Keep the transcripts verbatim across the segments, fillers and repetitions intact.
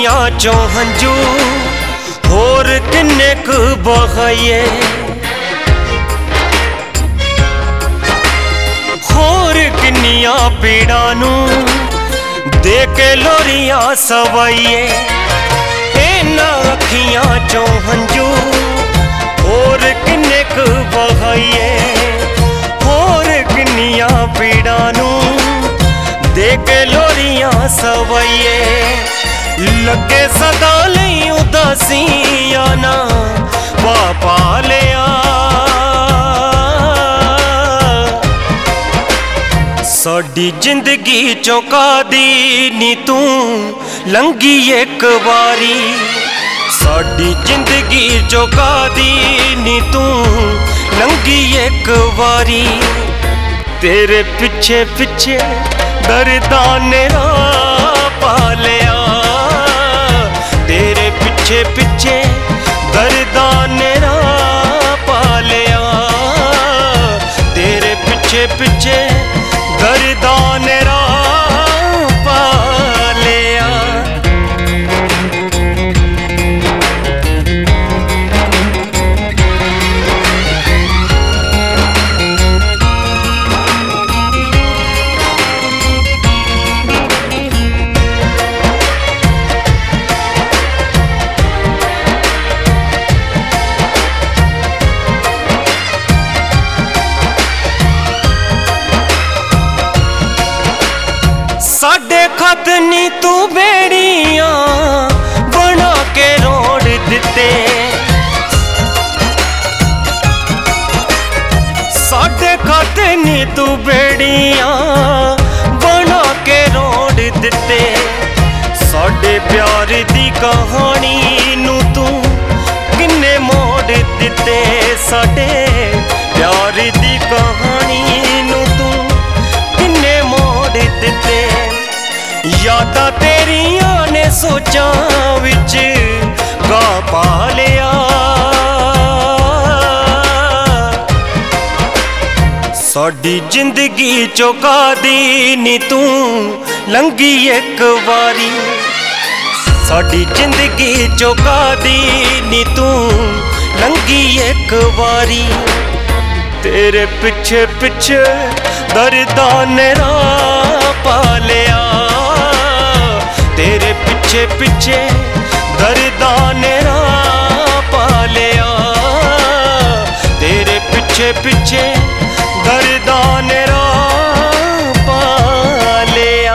अखियां चों हंजू होर किन्ने क बहाइए, होर किन्नियां पीड़ां नू दे के लोरियां सवाइए। इन्हां अखियां चों हंजू होर किन्ने क बहाइए, होर किन्नियां पीड़ां नू दे के लोरियां सवाइए। लगे सदा लई उदासियां ना पा पा लिया, साडी जिंदगी चों कादी नी तू लंघी एक बारी, साडी जिंदगी चों कादी नी तू लंघी एक बारी। तेरे पिछे पिछे दर्दां ने राह पा लिया, तेरे पिछे पिछे दर्दां ने राह पा लिया, तेरे पिछे पिछे दर्दां ने राह पा लिया। साडे खत नी तू बेड़ियां बना के रोड़ दिते, साडे खत नी तू बेड़ियां बना के रोड़ दिते। साडे प्यार दी कहानी नू तू किन्ने मोड़ दिते, साडे प्यार दी कहानी नू तू किन्ने मोड़ दिते। यादां तेरियां ने सोचां विच गा पा लिया, साडी जिंदगी चों कादी नी तू लंघी एक बारी, साडी जिंदगी चों कादी नी तू लंघी एक बारी। तेरे पिछे पिछे दर्दां ने राह पा लिया, तेरे पिछे पिछे दर्दां ने राह पा लिया, तेरे पिछे पिछे दर्दां ने राह पा लिया।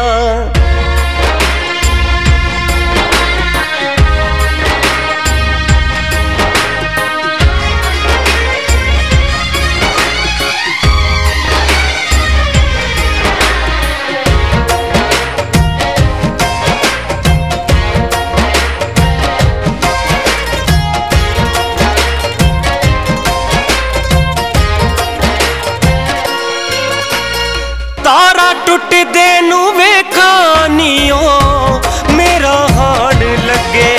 तारा टुटदे नू वेखां नीओ मेरा हाड़ लगे,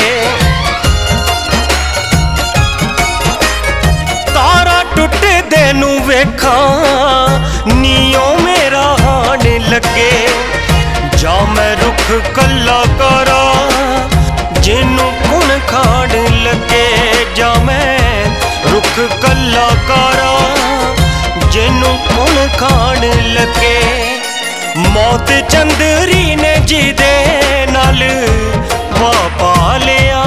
तारा टुटदे नू वेखां नीओ मेरा हाड़ लगे। जा मैं रुख कल्ला करा जिन्नू कुण खाड़ लगे, जा मैं रुख कल्ला करा जिन्नू कुण खाड़ लगे। मौत चंदरी ने जिदे नाल वाह पा लिया,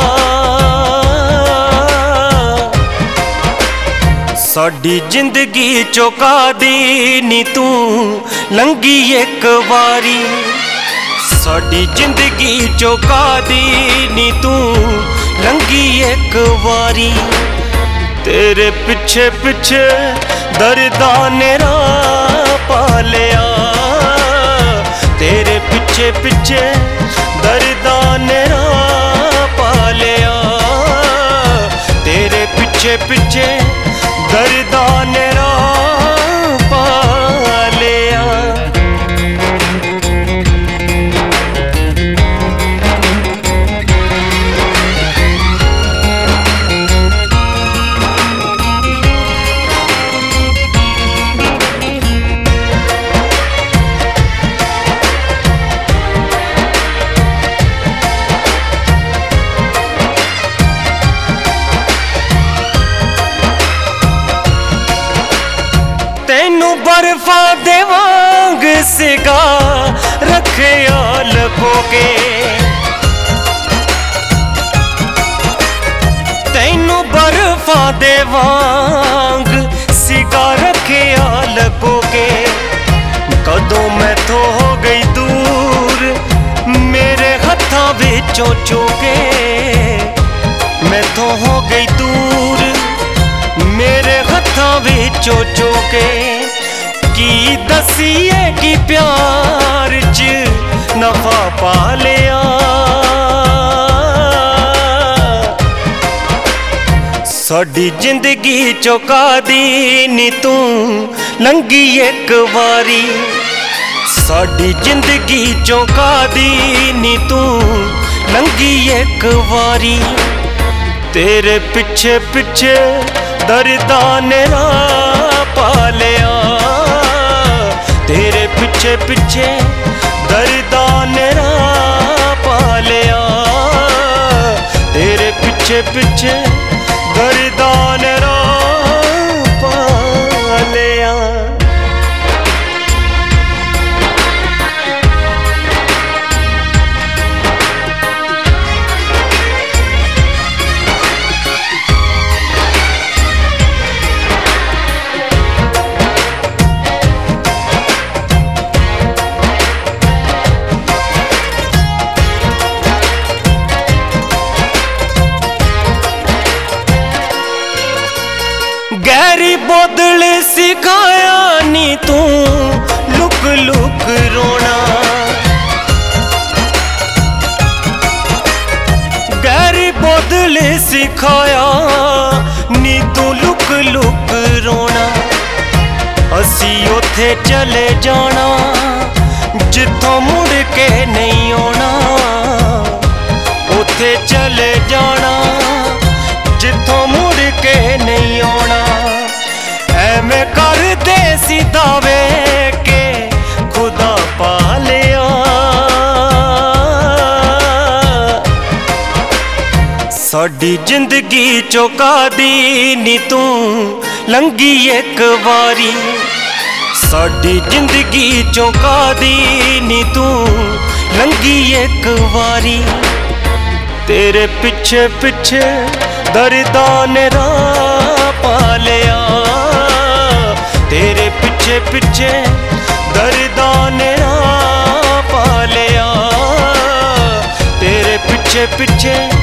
साडी जिंदगी चों कादी नी तू लंघी एक बारी, साडी जिंदगी चों कादी नी तू लंघी एक बारी। तेरे पिछे पिछे दर्दां ने राह पा लिया, तेरे पिछे पिछे दर्दां ने राह पा लिया, तेरे पिछे पिछे दर्दां ने राह पा लिया। बर्फा दे वांग सिगा रखिया लको के तैनू बर्फा दे वांग सिगा रखिया लको के कदों मैं तो हो गई दूर मेरे हत्थां विचों चोके मैं तो हो गई दूर मेरे हत्थां विचों चोके की दसीए कि प्यार च नफा पा लिया साडी जिंदगी चौका दी नी तू लंघी एक वारी साडी जिंदगी चौका दी नी तू लंघी एक वारी तेरे पिछे पिछे दर्दां ने राह पा लिया तेरे पिछे पिछे दर्दां ने राह पा लिया तेरे पिछे पिछे दर्दां ने राह पा लिया गहरी बोतल सिखाया नी तू लुक लुक रोना गहरी बोतल सिखाया नी तू लुक लुक रोना असी उथे चले जाना जिथों मुड़ के नहीं आना उथे चले जाना जिथों मुड़ के नहीं आना एवें करदे सी दावे के खुदा पा लिया साडी जिंदगी चौका दी नी तू लंघी एक वारी साडी जिंदगी चौका दी नी तू लंघी एक वारी तेरे पिछे पिछे दर्दां ने राह पा लिया तेरे पिछे पिछे दर्दां ने राह पा लिया तेरे पिछे पिछे